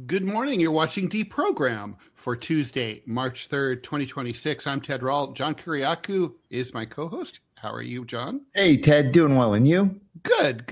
Good morning. You're watching Deprogram for Tuesday, March 3rd, 2026. I'm Ted Rall. John Kiriakou is my co-host. How are you, John? Hey, Ted. Doing well. And you? Good.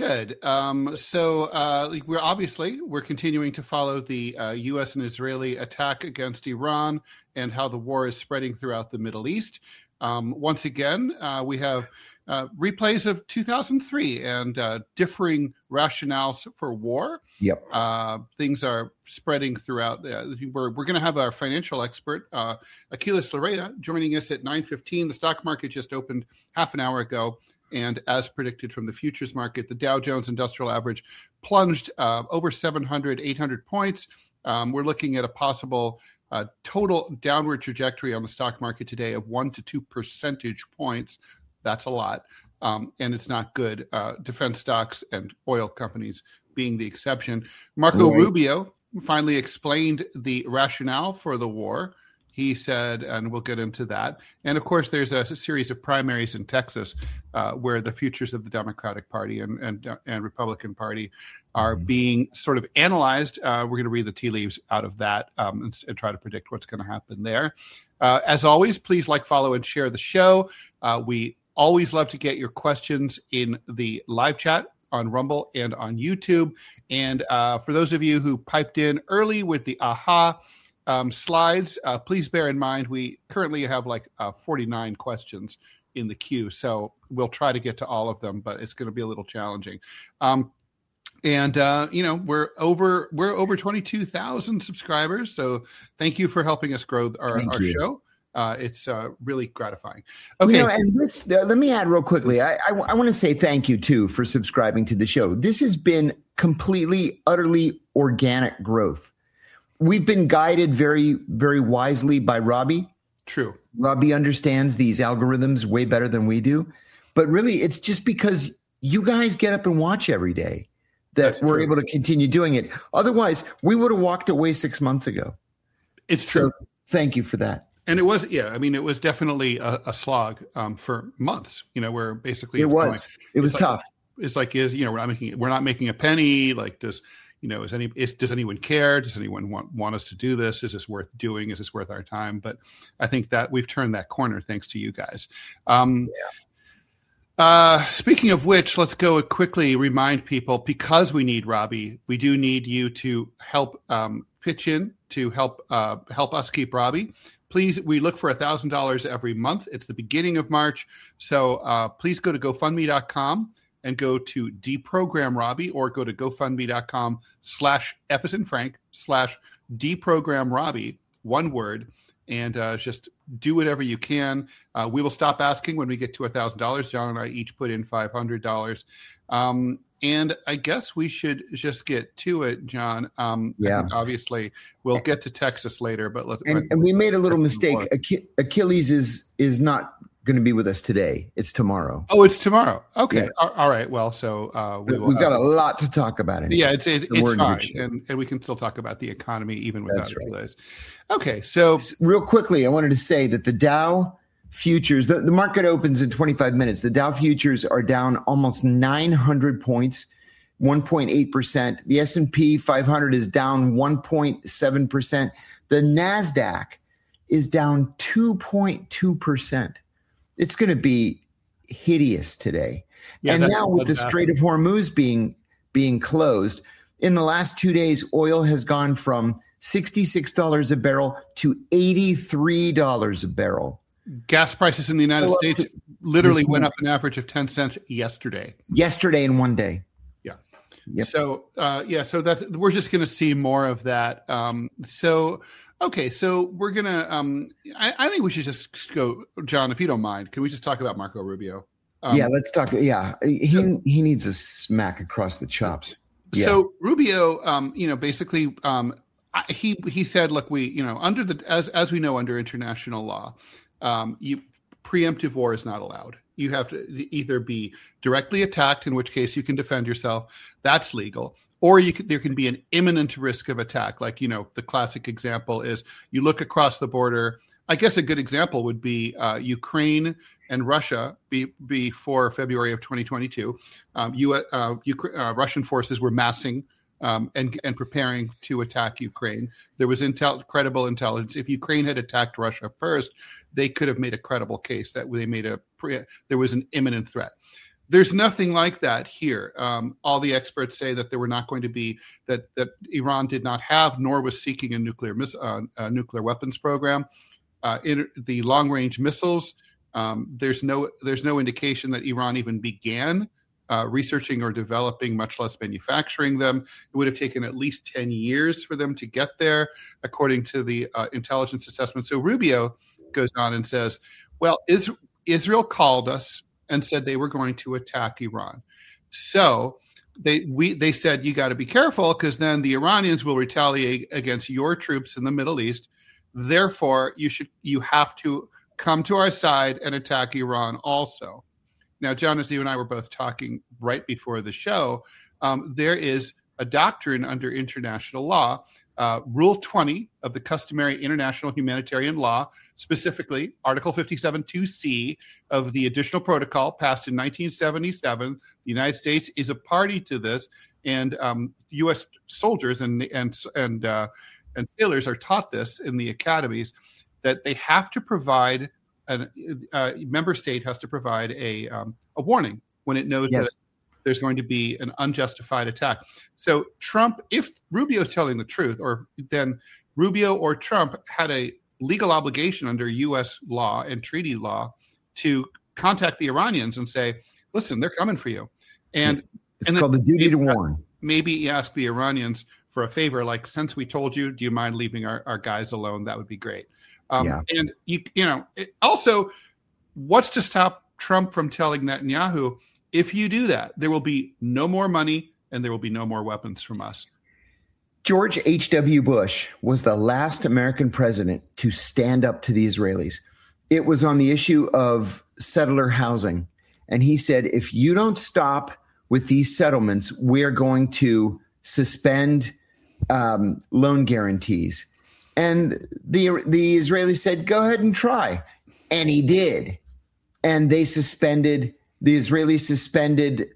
We're continuing to follow the U.S. and Israeli attack against Iran and how the war is spreading throughout the Middle East. Once again, we have replays of 2003 and differing rationales for war. Yep. Things are spreading throughout. We're going to have our financial expert, Aquiles Larrea, joining us at 9:15. The stock market just opened half an hour ago. And as predicted from the futures market, the Dow Jones Industrial Average plunged over 700, 800 points. We're looking at a possible total downward trajectory on the stock market today of 1 to 2 percentage points. That's a lot, and it's not good. Defense stocks and oil companies being the exception. Marco Rubio finally explained the rationale for the war. He said, and we'll get into that. And of course, there's a series of primaries in Texas where the futures of the Democratic Party and Republican Party are being sort of analyzed. We're going to read the tea leaves out of that and try to predict what's going to happen there. As always, please like, follow, and share the show. We always love to get your questions in the live chat on Rumble and on YouTube. And for those of you who piped in early with the AHA slides, please bear in mind we currently have like 49 questions in the queue. So we'll try to get to all of them, but it's going to be a little challenging. We're over 22,000 subscribers. So thank you for helping us grow our show. It's really gratifying. Okay. And this, let me add real quickly. I want to say thank you too for subscribing to the show. This has been completely, utterly organic growth. We've been guided very, very wisely by Robbie. True. Robbie understands these algorithms way better than we do. But really, it's just because you guys get up and watch every day that we're able to continue doing it. Otherwise, we would have walked away 6 months ago. It's true. So thank you for that. And it was, it was definitely a slog for months. Where basically it was tough. It's like we're not making a penny. Like does anyone care? Does anyone want us to do this? Is this worth doing? Is this worth our time? But I think that we've turned that corner thanks to you guys. Speaking of which, let's go quickly remind people, because we need Robbie, we do need you to help pitch in to help us keep Robbie. Please, we look for $1,000 every month. It's the beginning of March. So please go to GoFundMe.com and go to Deprogram Robbie, or go to GoFundMe.com/FSandFrank/Deprogram Robbie, one word, and just do whatever you can. We will stop asking when we get to $1,000. John and I each put in $500. And I guess we should just get to it, John. Obviously, we'll get to Texas later, but let's. And we made a little mistake. Achilles is not going to be with us today. It's tomorrow. Oh, it's tomorrow. Okay. Yeah. All right. Well, so we've got a lot to talk about. It's fine, and we can still talk about the economy even without Achilles. Okay. So real quickly, I wanted to say that the Dow futures, the market opens in 25 minutes. The Dow futures are down almost 900 points, 1.8%. The S&P 500 is down 1.7%. The NASDAQ is down 2.2%. It's going to be hideous today. Yeah, and now with the Strait of Hormuz being closed, in the last 2 days, oil has gone from $66 a barrel to $83 a barrel. Gas prices in the United States literally went up an average of 10 cents yesterday. Yesterday in 1 day. Yeah. Yep. So that's, we're just going to see more of that. Okay, so we're going to I think we should just go, John, if you don't mind, can we just talk about Marco Rubio? Let's talk. Yeah, he needs a smack across the chops. Yeah. So Rubio, basically he said, look, we, under as we know, under international law, preemptive war is not allowed. You have to either be directly attacked, in which case you can defend yourself. That's legal. Or there can be an imminent risk of attack. Like, the classic example is you look across the border. I guess a good example would be Ukraine and Russia before February of 2022. Russian forces were massing and preparing to attack Ukraine. There was credible intelligence. If Ukraine had attacked Russia first, they could have made a credible case that there was an imminent threat. There's nothing like that here. All the experts say that there were not going to be that Iran did not have, nor was seeking a nuclear weapons program. In the long-range missiles, there's no indication that Iran even began researching or developing, much less manufacturing them. It would have taken at least 10 years for them to get there, according to the intelligence assessment. So Rubio goes on and says, well, Israel called us and said they were going to attack Iran. So they said, you got to be careful because then the Iranians will retaliate against your troops in the Middle East. Therefore, you have to come to our side and attack Iran also. Now, John, as you and I were both talking right before the show, there is a doctrine under international law, Rule 20 of the customary international humanitarian law, specifically Article 57(2)(c) of the additional protocol passed in 1977. The United States is a party to this, and U.S. soldiers and sailors are taught this in the academies, that they have to provide a member state has to provide a warning when it knows that there's going to be an unjustified attack. So Trump, if Rubio is telling the truth, or then Rubio or Trump had a legal obligation under U.S. law and treaty law to contact the Iranians and say, listen, they're coming for you. And it's called the duty to warn. Maybe ask the Iranians for a favor, like, since we told you, do you mind leaving our guys alone? That would be great. And also, what's to stop Trump from telling Netanyahu, if you do that, there will be no more money and there will be no more weapons from us? George H.W. Bush was the last American president to stand up to the Israelis. It was on the issue of settler housing. And he said, if you don't stop with these settlements, we're going to suspend loan guarantees. And the Israelis said, go ahead and try. And he did. And the Israelis suspended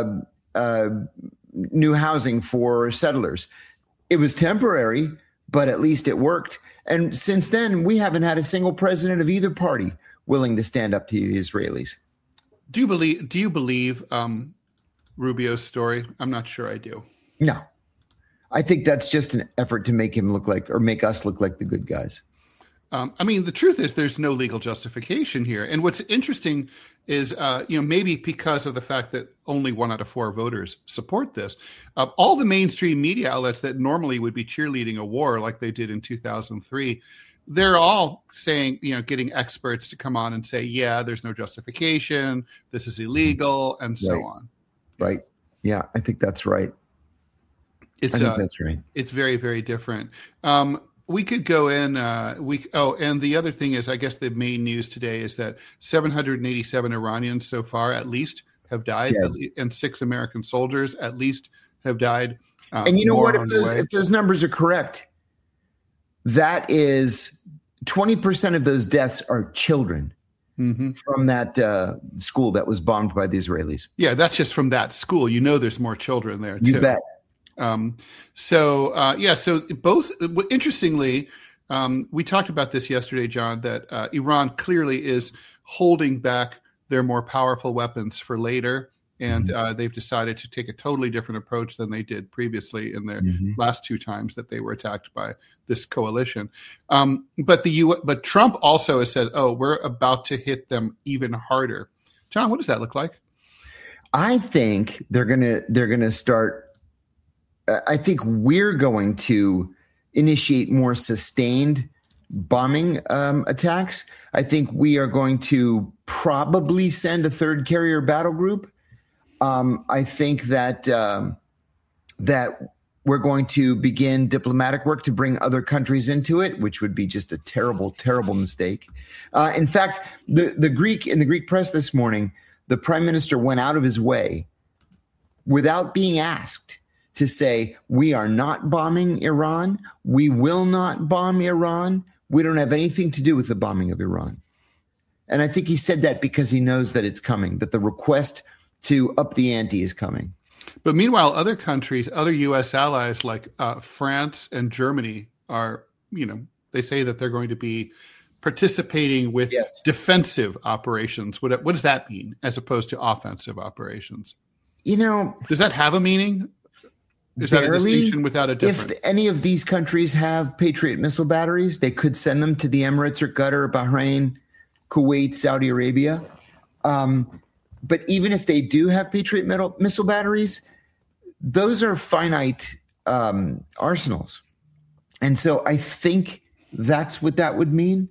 new housing for settlers. It was temporary, but at least it worked. And since then, we haven't had a single president of either party willing to stand up to the Israelis. Do you believe Rubio's story? I'm not sure I do. No. I think that's just an effort to make him look like, or make us look like the good guys. The truth is there's no legal justification here. And what's interesting is, maybe because of the fact that only 1 out of 4 voters support this, all the mainstream media outlets that normally would be cheerleading a war like they did in 2003, they're all saying, getting experts to come on and say, yeah, there's no justification, this is illegal, and so on. Right. Yeah, I think that's right. I think that's right. It's very, very different. We could go in. And the other thing is, I guess the main news today is that 787 Iranians so far, at least, have died, and 6 American soldiers at least have died. And you know what? If those numbers are correct, that is 20% of those deaths are children from that school that was bombed by the Israelis. Yeah, that's just from that school. There's more children there too. You bet. So both, interestingly, we talked about this yesterday, John, that Iran clearly is holding back their more powerful weapons for later. And they've decided to take a totally different approach than they did previously in their last 2 times that they were attacked by this coalition. But Trump also has said, we're about to hit them even harder. John, what does that look like? I think they're gonna start. I think we're going to initiate more sustained bombing attacks. I think we are going to probably send a 3rd carrier battle group. I think that we're going to begin diplomatic work to bring other countries into it, which would be just a terrible, terrible mistake. In fact, in the Greek press this morning, the prime minister went out of his way without being asked to say, we are not bombing Iran. We will not bomb Iran. We don't have anything to do with the bombing of Iran. And I think he said that because he knows that it's coming, that the request to up the ante is coming. But meanwhile, other countries, other U.S. allies like France and Germany are, they say that they're going to be participating with defensive operations. What does that mean as opposed to offensive operations? Does that have a meaning? Is that a distinction without a difference? If any of these countries have Patriot missile batteries, they could send them to the Emirates or Qatar, Bahrain, Kuwait, Saudi Arabia. But even if they do have Patriot missile batteries, those are finite arsenals. And so I think that's what that would mean.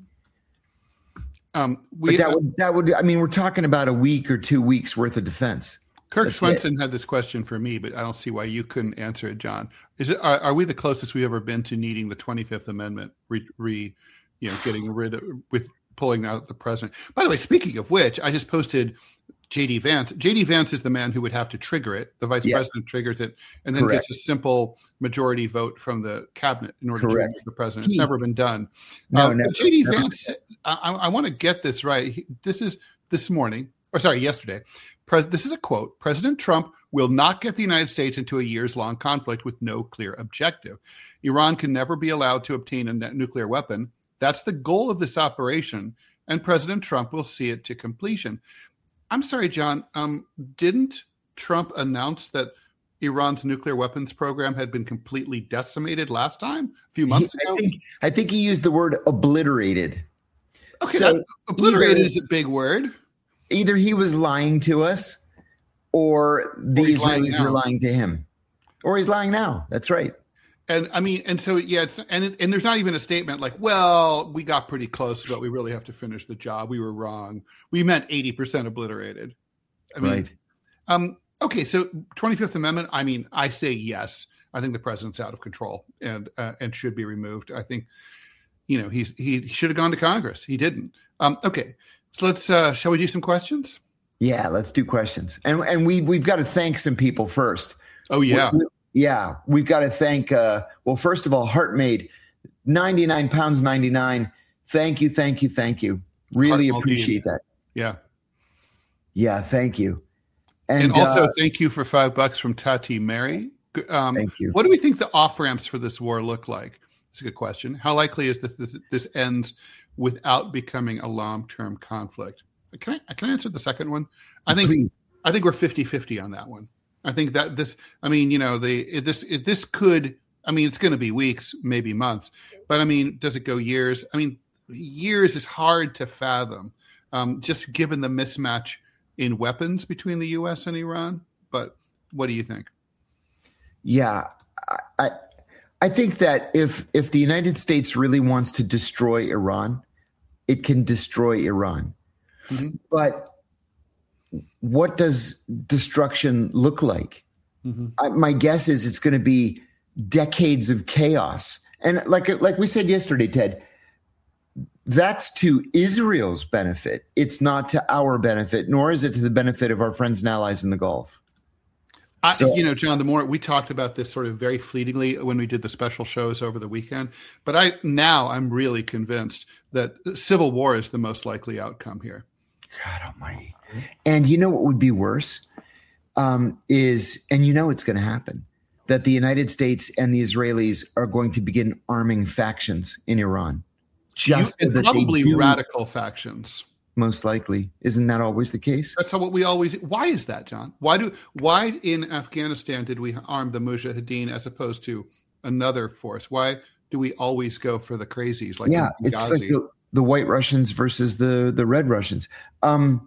We're talking about a week or 2 weeks worth of defense. Kirk Swenson had this question for me, but I don't see why you couldn't answer it, John. Are we the closest we've ever been to needing the 25th Amendment getting rid of, with pulling out the president? By the way, speaking of which, I just posted J.D. Vance. J.D. Vance is the man who would have to trigger it. The vice president triggers it and then gets a simple majority vote from the cabinet in order to remove the president. It's never been done. J.D. Vance, I want to get this right. This is yesterday. This is a quote. President Trump will not get the United States into a years-long conflict with no clear objective. Iran can never be allowed to obtain a nuclear weapon. That's the goal of this operation, and President Trump will see it to completion. I'm sorry, John. Didn't Trump announce that Iran's nuclear weapons program had been completely decimated last time, a few months ago? I think he used the word obliterated. Okay, so obliterated is a big word. Either he was lying to us or the Israelis were lying to him. Or he's lying now. That's right. And there's not even a statement like, well, we got pretty close, but we really have to finish the job. We were wrong. We meant 80% obliterated. Okay, so 25th Amendment, I say yes. I think the president's out of control and should be removed. I think, he should have gone to Congress. He didn't. Okay. So let's, shall we do some questions? Yeah, let's do questions. And we've got to thank some people first. Oh, yeah. We've got to thank, first of all, HeartMade, £99.99. Thank you. Really appreciate that. Yeah. Yeah, thank you. And also thank you for $5 from Tati Mary. Thank you. What do we think the off-ramps for this war look like? That's a good question. How likely is this ends without becoming a long-term conflict? Can I answer the second one? I think we're 50-50 on that one. I think that this could, it's going to be weeks, maybe months, but does it go years? Years is hard to fathom, just given the mismatch in weapons between the U.S. and Iran. But what do you think? Yeah, I think that if the United States really wants to destroy Iran, it can destroy Iran. Mm-hmm. But what does destruction look like? Mm-hmm. My guess is it's going to be decades of chaos. And like we said yesterday, Ted, that's to Israel's benefit. It's not to our benefit, nor is it to the benefit of our friends and allies in the Gulf. John, the more we talked about this sort of very fleetingly when we did the special shows over the weekend, but I'm really convinced that civil war is the most likely outcome here. God almighty. And what would be worse it's going to happen, that the United States and the Israelis are going to begin arming factions in Iran. Probably radical factions. Most likely. Isn't that always the case? That's why is that, John? Why in Afghanistan did we arm the Mujahideen as opposed to another force? Why do we always go for the crazies? It's like the White Russians versus the Red Russians. I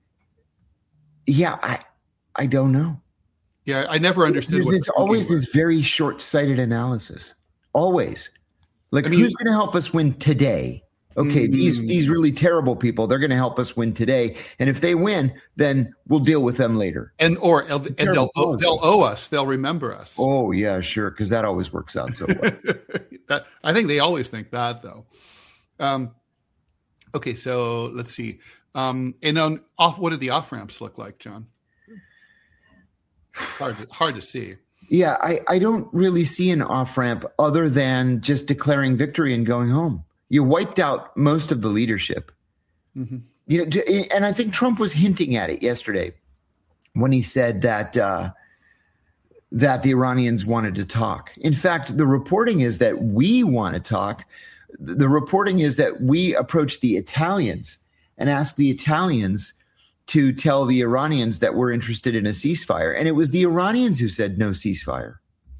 don't know. Yeah, I never understood. There's always this very short-sighted analysis. Always. Who's going to help us win today? Okay, these really terrible people, they're going to help us win today. And if they win, then we'll deal with them later. And they'll owe us. They'll remember us. Oh, yeah, sure, because that always works out so well. I think they always think that, though. Okay, so let's see. What did the off-ramps look like, John? Hard to see. Yeah, I don't really see an off-ramp other than just declaring victory and going home. You wiped out most of the leadership. Mm-hmm. And I think Trump was hinting at it yesterday when he said that that the Iranians wanted to talk. In fact, the reporting is that we want to talk. The reporting is that we approached the Italians and asked the Italians to tell the Iranians that we're interested in a ceasefire. And it was the Iranians who said no ceasefire.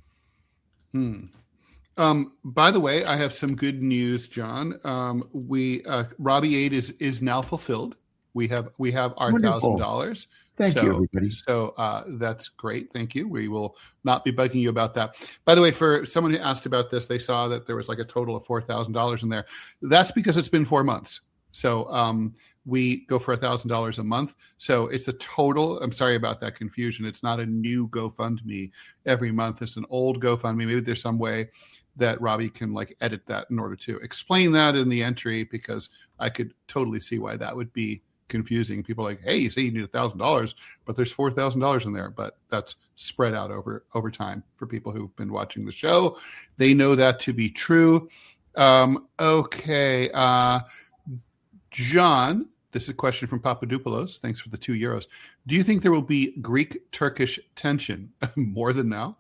By the way, I have some good news, John. Robbie 8 is now fulfilled. We have our $1,000. Thank you, everybody. So that's great. Thank you. We will not be bugging you about that. By the way, for someone who asked about this, they saw that there was like a total of $4,000 in there. That's because it's been 4 months. So we go for $1,000 a month. So it's the total. I'm sorry about that confusion. It's not a new GoFundMe every month. It's an old GoFundMe. Maybe there's some way that Robbie can like edit that in order to explain that in the entry, because I could totally see why that would be confusing. People are like, hey, you say you need $1,000, but there's $4,000 in there. But that's spread out over time for people who've been watching the show. They know that to be true. Okay. John, this is a question from Papadopoulos. Thanks for the €2. Do you think there will be Greek-Turkish tension more than now?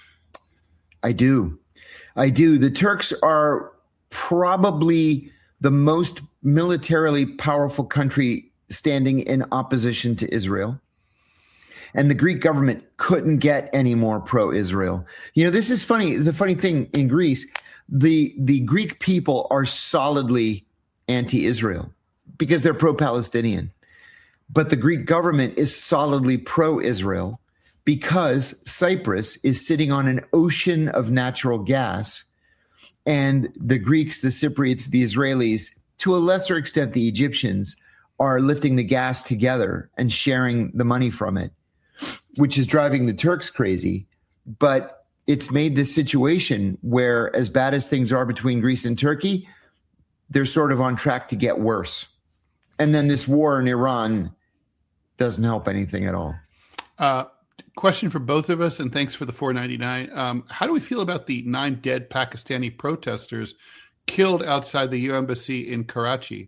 I do. The Turks are probably the most militarily powerful country standing in opposition to Israel. And the Greek government couldn't get any more pro-Israel. You know, this is funny. The funny thing in Greece, the Greek people are solidly anti-Israel because they're pro-Palestinian. But the Greek government is solidly pro-Israel because Cyprus is sitting on an ocean of natural gas. And the Greeks, the Cypriots, the Israelis, to a lesser extent, the Egyptians, are lifting the gas together and sharing the money from it, which is driving the Turks crazy. But it's made this situation where, as bad as things are between Greece and Turkey, they're sort of on track to get worse. And then this war in Iran doesn't help anything at all. Question for both of us, and thanks for the $4.99. How do we feel about the 9 dead Pakistani protesters killed outside the U embassy in Karachi?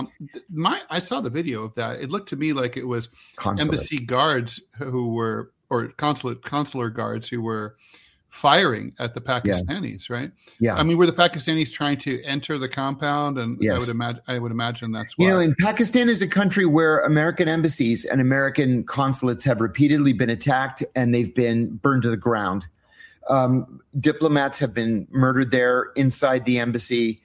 I saw the video of that. It looked to me like it was embassy guards or consular guards who were firing at the Pakistanis, right? Yeah. I mean, were the Pakistanis trying to enter the compound? And yes. I would imagine that's why. You know, and Pakistan is a country where American embassies and American consulates have repeatedly been attacked and they've been burned to the ground. Diplomats have been murdered there inside the embassy.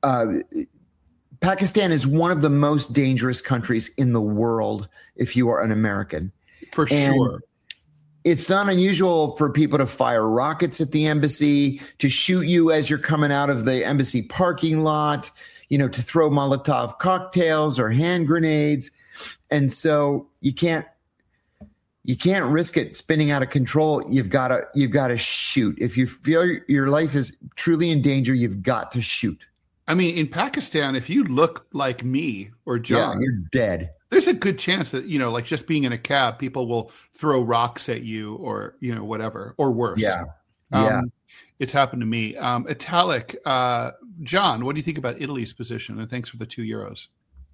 Pakistan is one of the most dangerous countries in the world if you are an American. For sure. It's not unusual for people to fire rockets at the embassy, to shoot you as you're coming out of the embassy parking lot, you know, to throw Molotov cocktails or hand grenades. And so you can't risk it spinning out of control. You've got to shoot. If you feel your life is truly in danger, you've got to shoot. I mean, in Pakistan, if you look like me or John, you're dead. There's a good chance that, you know, like just being in a cab, people will throw rocks at you or, you know, whatever, or worse. Yeah. It's happened to me. Italic, John, what do you think about Italy's position? And thanks for the €2.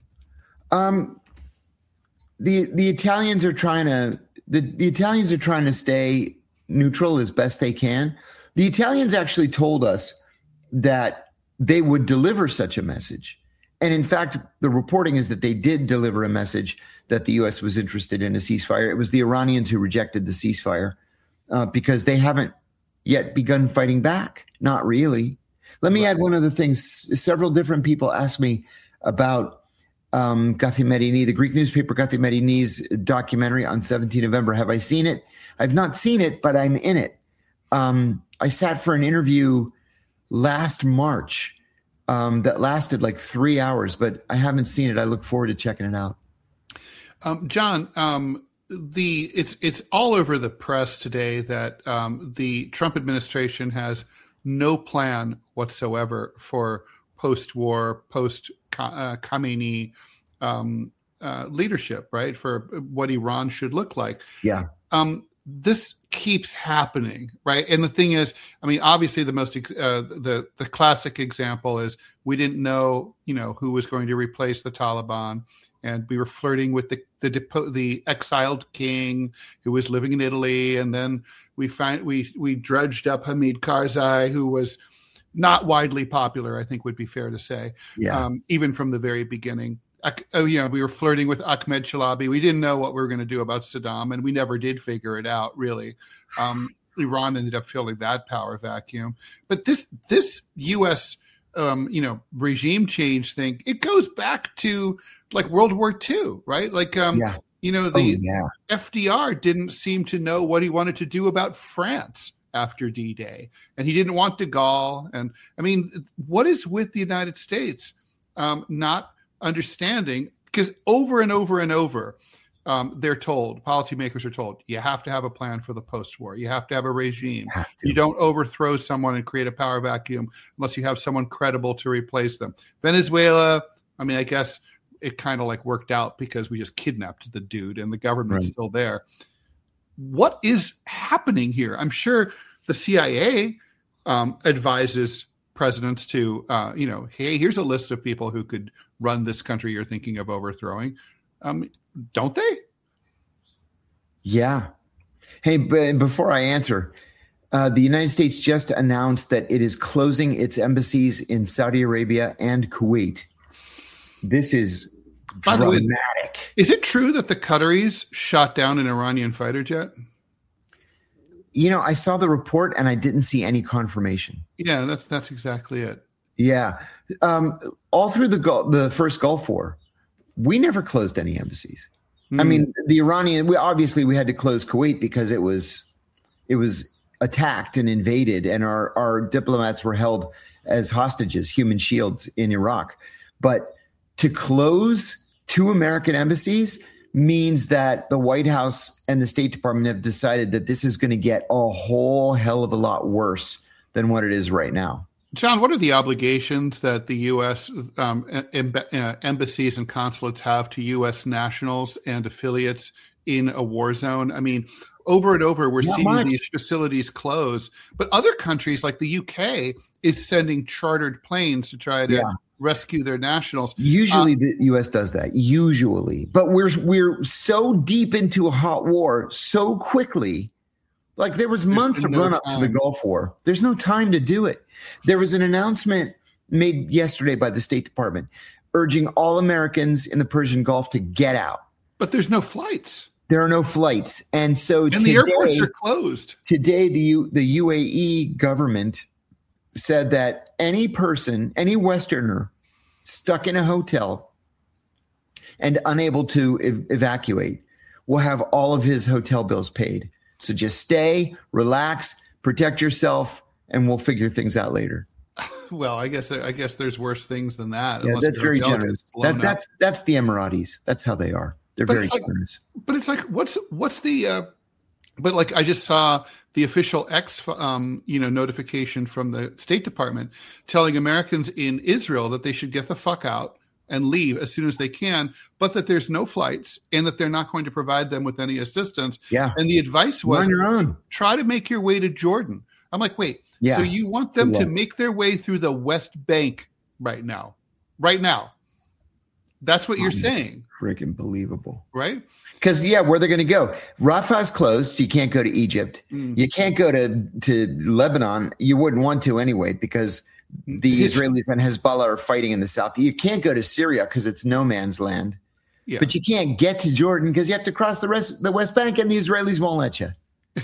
The Italians are trying to stay neutral as best they can. The Italians actually told us that they would deliver such a message. And in fact, the reporting is that they did deliver a message that the U.S. was interested in a ceasefire. It was the Iranians who rejected the ceasefire because they haven't yet begun fighting back. Not really. Let me add one other thing. Several different people asked me about Gaffimerini, the Greek newspaper Gaffimerini's documentary on 17 November. Have I seen it? I've not seen it, but I'm in it. I sat for an interview last March that lasted like 3 hours, but I haven't seen it. I look forward to checking it out. John, it's all over the press today that the Trump administration has no plan whatsoever for post-war, post-Khamenei leadership, right? For what Iran should look like. Yeah. This keeps happening, right? And the thing is, I mean, obviously the most the classic example is we didn't know, you know, who was going to replace the Taliban, and we were flirting with the exiled king who was living in Italy, and then we dredged up Hamid Karzai, who was not widely popular, I think would be fair to say, even from the very beginning. We were flirting with Ahmed Chalabi. We didn't know what we were going to do about Saddam, and we never did figure it out, really. Iran ended up filling that power vacuum. But this U.S. Regime change thing, it goes back to like World War II, right? Like, FDR didn't seem to know what he wanted to do about France after D-Day, and he didn't want de Gaulle. And I mean, what is with the United States not understanding? Because over and over and over, policymakers are told, you have to have a plan for the post-war. You have to have a regime. You don't overthrow someone and create a power vacuum unless you have someone credible to replace them. Venezuela, I mean, I guess it kind of like worked out because we just kidnapped the dude and the government's still there. What is happening here? I'm sure the CIA advises presidents to, hey, here's a list of people who could run this country you're thinking of overthrowing. Don't they? Yeah. Hey, before I answer, the United States just announced that it is closing its embassies in Saudi Arabia and Kuwait. This is dramatic. By the way, is it true that the Qataris shot down an Iranian fighter jet? I saw the report and I didn't see any confirmation. Yeah, that's exactly it. Yeah. All through the first Gulf War, we never closed any embassies. I mean, the Iranian, we had to close Kuwait because it was attacked and invaded, and our diplomats were held as hostages, human shields in Iraq. But to close 2 American embassies means that the White House and the State Department have decided that this is going to get a whole hell of a lot worse than what it is right now. John, what are the obligations that the U.S. Embassies and consulates have to U.S. nationals and affiliates in a war zone? I mean, over and over, we're seeing these facilities close. But other countries like the UK is sending chartered planes to try to rescue their nationals. Usually the U.S. does that, But we're so deep into a hot war so quickly. Like there was months of run up to the Gulf War. There's no time to do it. There was an announcement made yesterday by the State Department urging all Americans in the Persian Gulf to get out. But there's no flights. There are no flights. And the airports are closed. Today, the UAE government said that any Westerner stuck in a hotel and unable to evacuate will have all of his hotel bills paid. So just stay, relax, protect yourself, and we'll figure things out later. Well, I guess there's worse things than that. Yeah, that's very generous. That's the Emiratis. That's how they are. They're very generous. But it's like, what's the? But like, I just saw the official notification from the State Department telling Americans in Israel that they should get the fuck out and leave as soon as they can, but that there's no flights and that they're not going to provide them with any assistance. Yeah. And the advice was, on your own. Try to make your way to Jordan. I'm like, wait, so you want them to make their way through the West Bank right now? Right now. That's what you're saying. Freaking believable. Right? Because, where they're going to go. Rafah's closed, so you can't go to Egypt. You can't go to Lebanon. You wouldn't want to anyway, because the Israelis and Hezbollah are fighting in the south. You can't go to Syria because it's no man's land. Yeah. But you can't get to Jordan because you have to cross the West Bank, and the Israelis won't let you.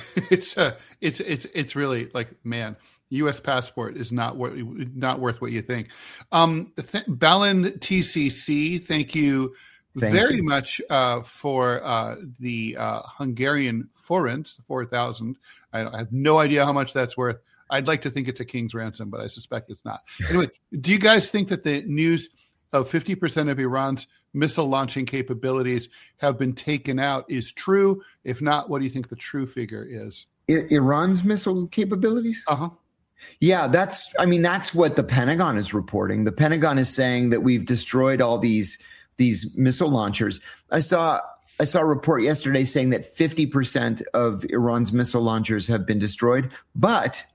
It's really like, man, U.S. passport is not worth what you think. Balin TCC, thank you very much for the Hungarian forints, 4,000. I have no idea how much that's worth. I'd like to think it's a king's ransom, but I suspect it's not. Anyway, do you guys think that the news of 50% of Iran's missile launching capabilities have been taken out is true? If not, what do you think the true figure is? Iran's missile capabilities? Uh-huh. Yeah, that's what the Pentagon is reporting. The Pentagon is saying that we've destroyed all these missile launchers. I saw a report yesterday saying that 50% of Iran's missile launchers have been destroyed, but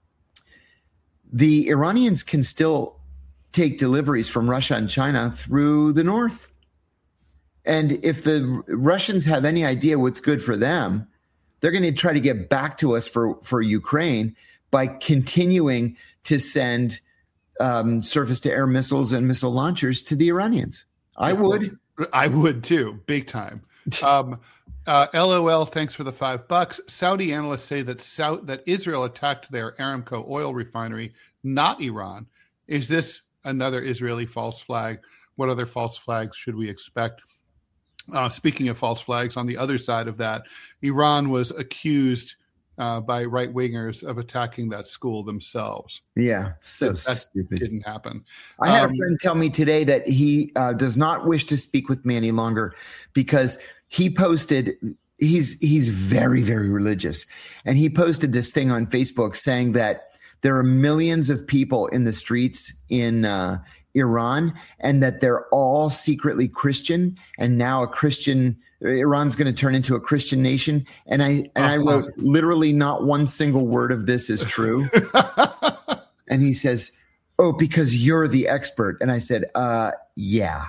the Iranians can still take deliveries from Russia and China through the north. And if the Russians have any idea what's good for them, they're going to try to get back to us for Ukraine by continuing to send surface-to-air missiles and missile launchers to the Iranians. I would too, big time. LOL, thanks for the $5. Saudi analysts say that Israel attacked their Aramco oil refinery, not Iran. Is this another Israeli false flag? What other false flags should we expect? Speaking of false flags, on the other side of that, Iran was accused by right-wingers of attacking that school themselves. Yeah, so that stupid. Didn't happen. I had a friend tell me today that he does not wish to speak with me any longer because he posted, he's very, very religious, and he posted this thing on Facebook saying that there are millions of people in the streets in Iran, and that they're all secretly Christian, and now Iran's going to turn into a Christian nation. And I wrote, literally not one single word of this is true. And he says, oh, because you're the expert. And I said, yeah.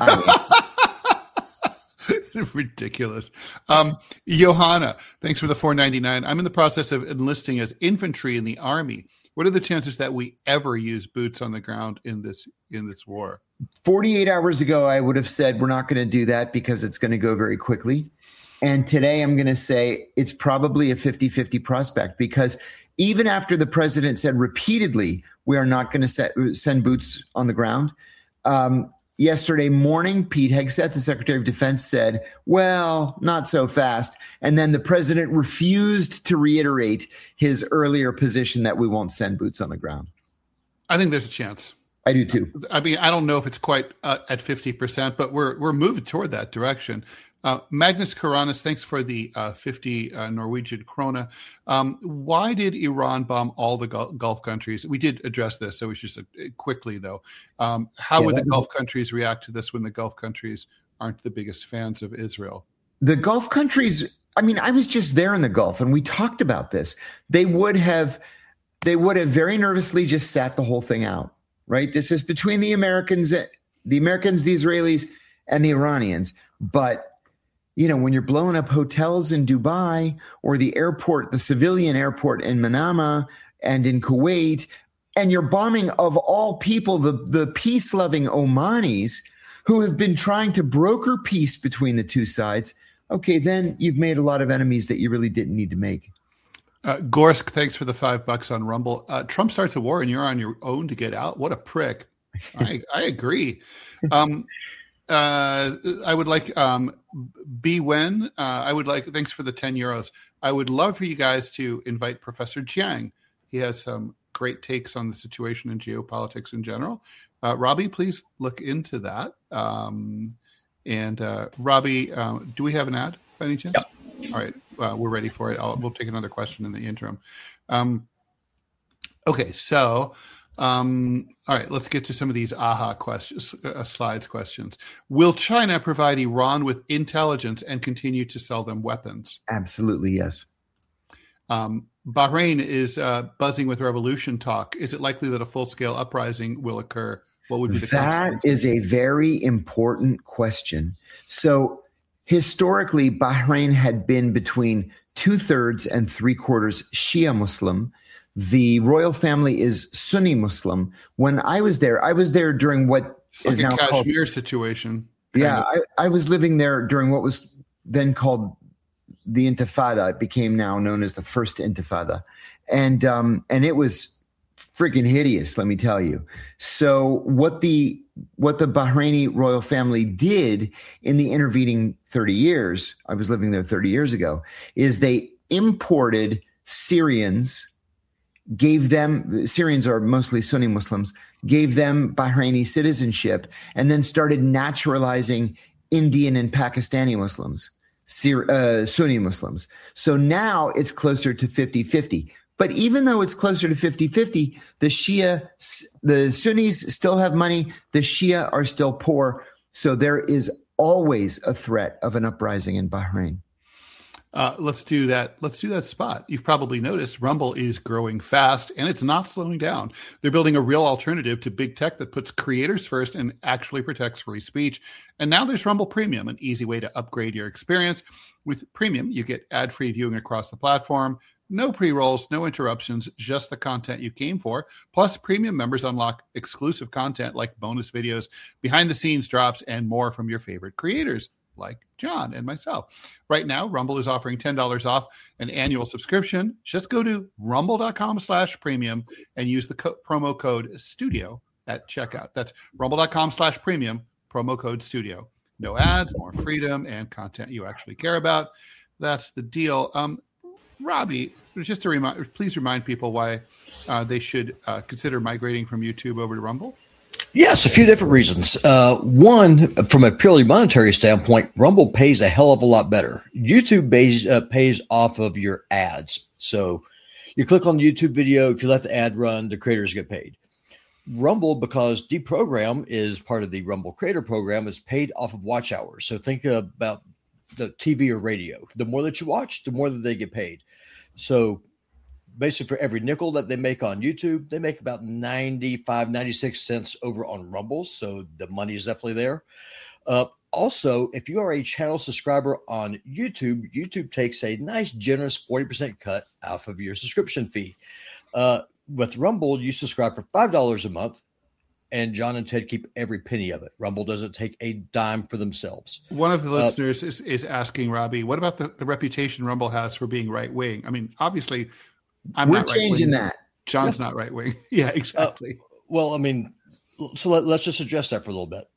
Ridiculous. Johanna, thanks for the $4.99. I'm in the process of enlisting as infantry in the Army. What are the chances that we ever use boots on the ground in this war? 48 hours ago, I would have said we're not going to do that because it's going to go very quickly. And today I'm going to say it's probably a 50-50 prospect, because even after the president said repeatedly, we are not going to send boots on the ground. Yesterday morning, Pete Hegseth, the Secretary of Defense, said, well, not so fast. And then the president refused to reiterate his earlier position that we won't send boots on the ground. I think there's a chance. I do too. I mean, I don't know if it's quite at 50%, but we're moving toward that direction. Magnus Karanis, thanks for the 50 Norwegian krona. Why did Iran bomb all the Gulf countries? We did address this, so we should quickly, though. How would the Gulf countries react to this when the Gulf countries aren't the biggest fans of Israel? The Gulf countries, I mean, I was just there in the Gulf, and we talked about this. They would have very nervously just sat the whole thing out, right? This is between the Americans, the Israelis, and the Iranians. But when you're blowing up hotels in Dubai or the airport, the civilian airport in Manama and in Kuwait, and you're bombing, of all people, the peace-loving Omanis who have been trying to broker peace between the two sides, okay, then you've made a lot of enemies that you really didn't need to make. Gorsk, thanks for the $5 on Rumble. Trump starts a war and you're on your own to get out. What a prick. I agree. I would like thanks for the €10. I would love for you guys to invite Professor Jiang. He has some great takes on the situation in geopolitics in general. Robbie, please look into that. Robbie, do we have an ad by any chance? Yep. All right. We're ready for it. We'll take another question in the interim. Okay. So, all right, let's get to some of these questions, slides questions. Will China provide Iran with intelligence and continue to sell them weapons? Absolutely, yes. Bahrain is buzzing with revolution talk. Is it likely that a full-scale uprising will occur? What would be the consequences? That is a very important question. So historically, Bahrain had been between 2/3 and 3/4 Shia Muslim. The royal family is Sunni Muslim. When I was there during what is now called Kashmir situation. Yeah, I was living there during what was then called the Intifada. It became now known as the First Intifada, and it was freaking hideous, let me tell you. So what the Bahraini royal family did in the intervening 30 years, I was living there 30 years ago, is they imported Syrians. Syrians are mostly Sunni Muslims, gave them Bahraini citizenship, and then started naturalizing Indian and Pakistani Muslims, Sunni Muslims. So now it's closer to 50-50. But even though it's closer to 50-50, the Sunnis still have money, the Shia are still poor. So there is always a threat of an uprising in Bahrain. Let's do that. Let's do that spot. You've probably noticed Rumble is growing fast and it's not slowing down. They're building a real alternative to big tech that puts creators first and actually protects free speech. And now there's Rumble Premium, an easy way to upgrade your experience. With Premium, you get ad-free viewing across the platform. No pre-rolls, no interruptions, just the content you came for. Plus, Premium members unlock exclusive content like bonus videos, behind-the-scenes drops, and more from your favorite creators, like John and myself. Right now, Rumble is offering $10 off an annual subscription. Just go to rumble.com/premium and use the promo code STUDIO at checkout. That's rumble.com/premium, promo code STUDIO. No ads, more freedom, and content you actually care about. That's the deal. Robbie, just to please remind people why they should consider migrating from YouTube over to Rumble. Yes, a few different reasons. One, from a purely monetary standpoint, Rumble pays a hell of a lot better. YouTube pays off of your ads. So you click on the YouTube video, if you let the ad run, the creators get paid. Rumble, because Deprogram is part of the Rumble Creator Program, is paid off of watch hours. So think about the TV or radio. The more that you watch, the more that they get paid. So basically for every nickel that they make on YouTube, they make about 96 cents over on Rumble. So the money is definitely there. Also, if you are a channel subscriber on YouTube, YouTube takes a nice, generous 40% cut off of your subscription fee. With Rumble, you subscribe for $5 a month, and John and Ted keep every penny of it. Rumble doesn't take a dime for themselves. One of the listeners is asking, Robbie, what about the reputation Rumble has for being right-wing? I mean, obviously, we're changing that. John's not right-wing. Yeah, exactly. Well, I mean, so let's just address that for a little bit.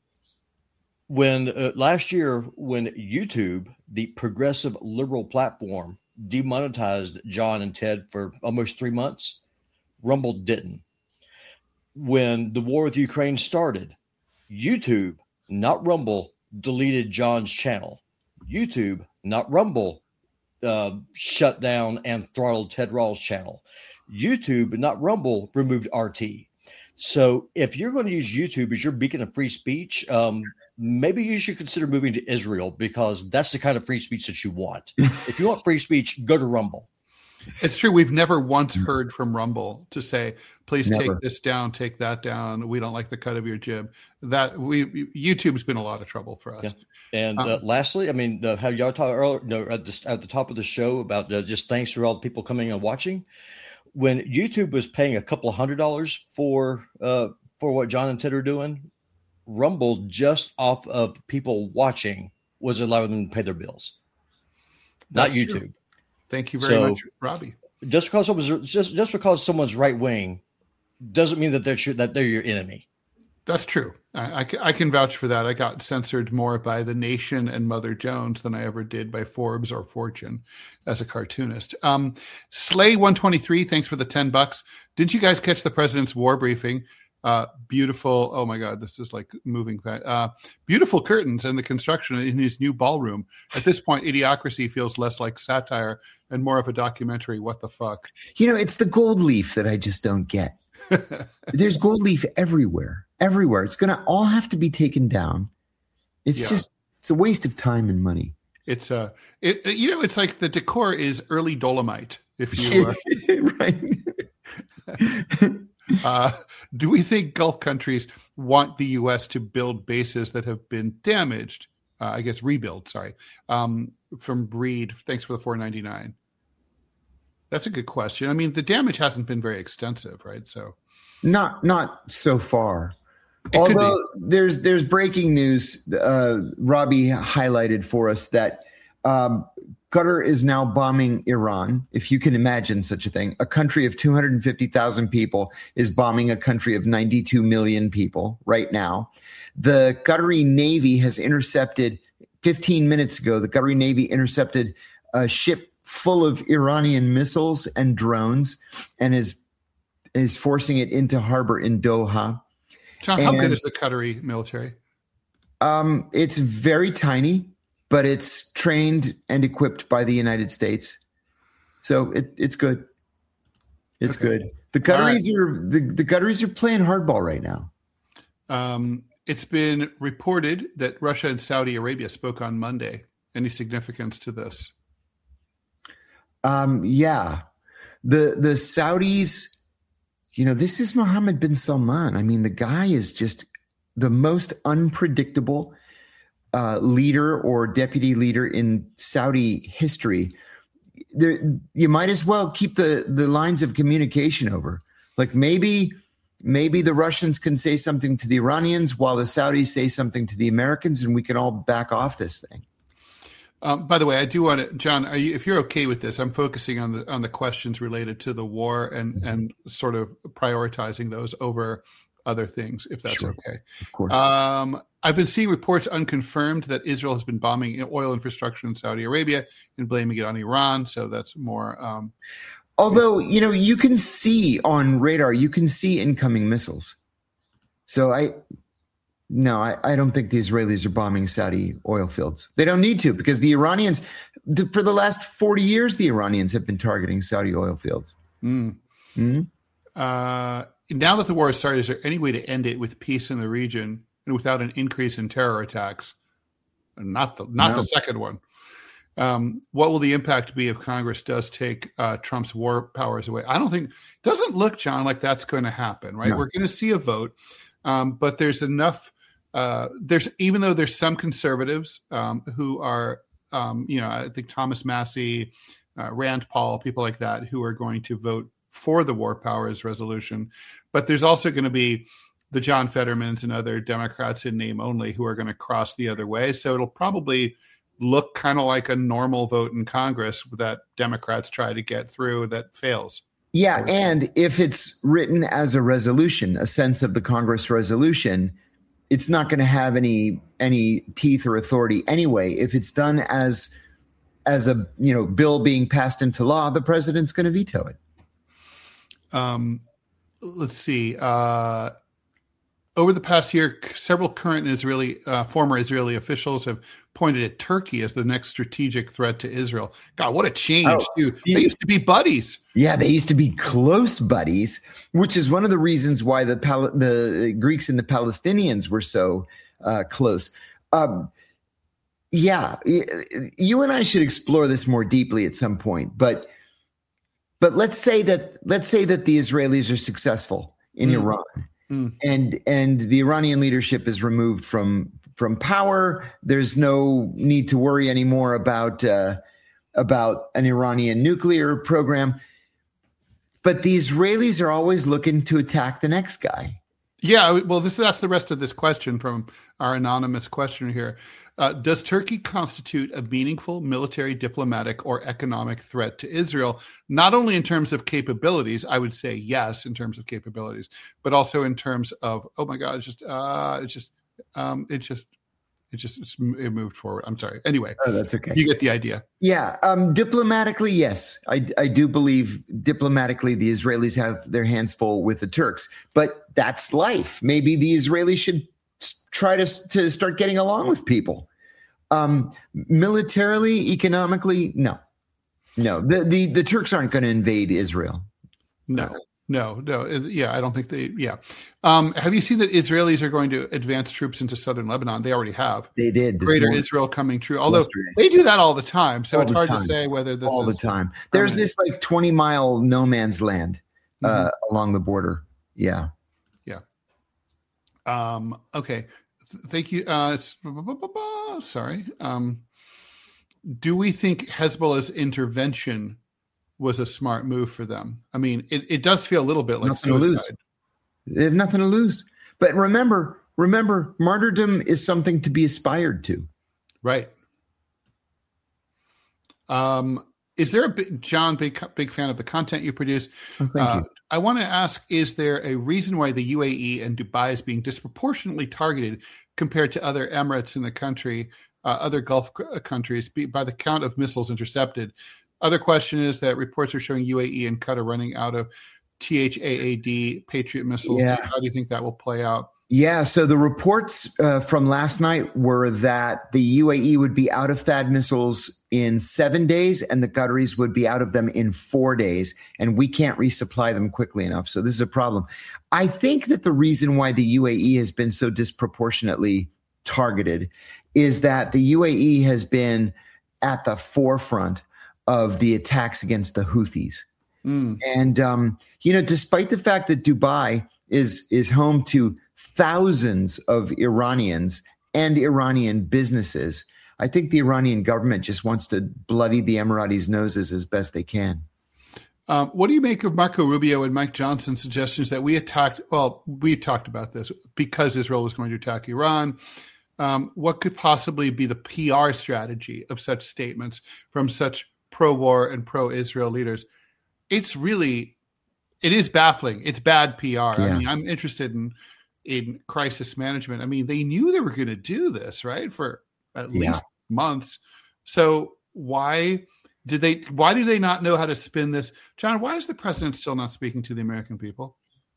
When last year, when YouTube, the progressive liberal platform, demonetized John and Ted for almost 3 months, Rumble didn't. When the war with Ukraine started, YouTube, not Rumble, deleted John's channel. YouTube, not Rumble, shut down and throttled Ted Rawls' channel. YouTube, not Rumble, removed RT. So if you're going to use YouTube as your beacon of free speech, maybe you should consider moving to Israel, because that's the kind of free speech that you want. If you want free speech, go to Rumble. It's true. We've never once heard from Rumble to say, please take this down, take that down. We don't like the cut of your jib. YouTube's been a lot of trouble for us. Yeah. And lastly, I mean, how y'all talked earlier, at the top of the show about just thanks for all the people coming and watching. When YouTube was paying a couple of $100 for what John and Ted are doing, Rumble, just off of people watching, was allowing them to pay their bills. That's not YouTube. True. Thank you very much, Robbie. Just because someone's right wing doesn't mean that they're your enemy. That's true. I can vouch for that. I got censored more by The Nation and Mother Jones than I ever did by Forbes or Fortune as a cartoonist. Slay 123, thanks for the $10. Didn't you guys catch the president's war briefing? Beautiful. Oh my God, this is like moving back. Beautiful curtains and the construction in his new ballroom. At this point, Idiocracy feels less like satire and more of a documentary. What the fuck? It's the gold leaf that I just don't get. There's gold leaf everywhere. It's going to all have to be taken down. It's a waste of time and money. It's it's like the decor is early Dolomite. If you right. Do we think Gulf countries want the U.S. to build bases that have been damaged? Rebuild. Sorry, from Breed. Thanks for the $4.99. That's a good question. I mean, the damage hasn't been very extensive, right? So, not so far. Although there's breaking news. Robbie highlighted for us that Qatar is now bombing Iran, if you can imagine such a thing. A country of 250,000 people is bombing a country of 92 million people right now. The Qatari Navy has intercepted, 15 minutes ago, the Qatari Navy intercepted a ship full of Iranian missiles and drones and is forcing it into harbor in Doha. John, how good is the Qatari military? It's very tiny, but it's trained and equipped by the United States. So it's good. It's good. The Qataris are playing hardball right now. It's been reported that Russia and Saudi Arabia spoke on Monday. Any significance to this? Yeah. The Saudis, this is Mohammed bin Salman. I mean, the guy is just the most unpredictable leader or deputy leader in Saudi history. You might as well keep the lines of communication over. Like maybe the Russians can say something to the Iranians while the Saudis say something to the Americans, and we can all back off this thing. By the way, I do want to, John, if you're okay with this, I'm focusing on the questions related to the war and sort of prioritizing those over other things, if that's okay. Of course. I've been seeing reports unconfirmed that Israel has been bombing oil infrastructure in Saudi Arabia and blaming it on Iran. So that's more. Although, you can see on radar, you can see incoming missiles. So I don't think the Israelis are bombing Saudi oil fields. They don't need to, because the Iranians, for the last 40 years, the Iranians have been targeting Saudi oil fields. Now that the war has started, is there any way to end it with peace in the region and without an increase in terror attacks? Not the second one. What will the impact be if Congress does take Trump's war powers away? Doesn't look, John, like that's going to happen, right? No. We're going to see a vote, but there's enough. Even though there's some conservatives who are, I think Thomas Massey, Rand Paul, people like that, who are going to vote for the war powers resolution. But there's also going to be the John Fettermans and other Democrats in name only who are going to cross the other way. So it'll probably look kind of like a normal vote in Congress that Democrats try to get through that fails. Yeah, and if it's written as a resolution, a sense of the Congress resolution, it's not going to have any teeth or authority anyway. If it's done as a bill being passed into law, the president's going to veto it. Let's see. Over the past year, several current former Israeli officials have pointed at Turkey as the next strategic threat to Israel. God, what a change, dude. They used to be buddies. Yeah, they used to be close buddies, which is one of the reasons why the Greeks and the Palestinians were so close. Yeah, you and I should explore this more deeply at some point. But let's say that the Israelis are successful in Iran. And the Iranian leadership is removed from power. There's no need to worry anymore about an Iranian nuclear program. But the Israelis are always looking to attack the next guy. Yeah, well, that's the rest of this question from our anonymous questioner here. Does Turkey constitute a meaningful military, diplomatic, or economic threat to Israel? Not only in terms of capabilities, I would say yes, in terms of capabilities, but also in terms of, oh my God, it moved forward. I'm sorry. Anyway, that's okay. You get the idea. Yeah, diplomatically, yes, I do believe diplomatically the Israelis have their hands full with the Turks, but that's life. Maybe the Israelis should try to start getting along with people. Militarily, economically, no. The Turks aren't going to invade Israel. No. Yeah, I don't think they. Yeah. Have you seen that Israelis are going to advance troops into southern Lebanon? They already have. They did. Greater Israel coming true. Although they do that all the time, so it's hard to say whether this all the time. There's this 20-mile no man's land along the border. Yeah. Okay. Thank you. Sorry. Do we think Hezbollah's intervention was a smart move for them? I mean, it does feel a little bit like suicide. They have nothing to lose. But remember, martyrdom is something to be aspired to. Right. Is there John, big fan of the content you produce? Oh, thank you. I want to ask, is there a reason why the UAE and Dubai is being disproportionately targeted compared to other emirates in the country, other Gulf countries, by the count of missiles intercepted? Other question is that reports are showing UAE and Qatar running out of THAAD Patriot missiles. Yeah. How do you think that will play out? Yeah, so the reports from last night were that the UAE would be out of THAAD missiles in 7 days and the Qataris would be out of them in 4 days, and we can't resupply them quickly enough. So this is a problem. I think that the reason why the UAE has been so disproportionately targeted is that the UAE has been at the forefront of the attacks against the Houthis. And, despite the fact that Dubai is home to thousands of Iranians and Iranian businesses, I think the Iranian government just wants to bloody the Emiratis' noses as best they can. What do you make of Marco Rubio and Mike Johnson's suggestions that we talked about this because Israel was going to attack Iran? What could possibly be the PR strategy of such statements from such pro-war and pro-Israel leaders? It is baffling. It's bad PR. Yeah. I mean, I'm interested in crisis management. I mean, they knew they were going to do this, right? For at least months. So why do they not know how to spin this? John, why is the president still not speaking to the American people?